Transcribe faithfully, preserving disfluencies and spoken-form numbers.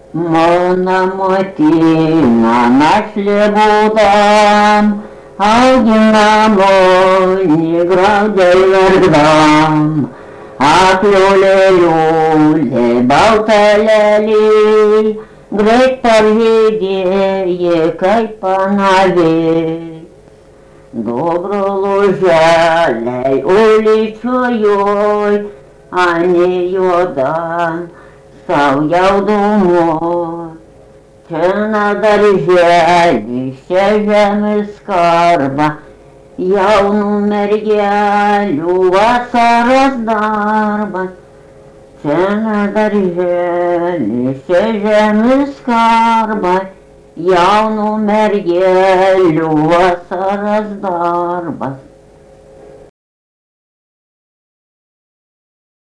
Mona motina našlė būdam, auginamoni graudai verkdam. Akliulė liulė balta lelė, greit paržydėjo kaip panavė. Dobro luželiai uličiojoj, ani juoda sau jaudumo. Čia na darželį, čia žemės skarbą, jaunų mergelių vasaros darbas. Čia na darželį, čia žemės skarbą, jaunų mergelių vasaros darbas.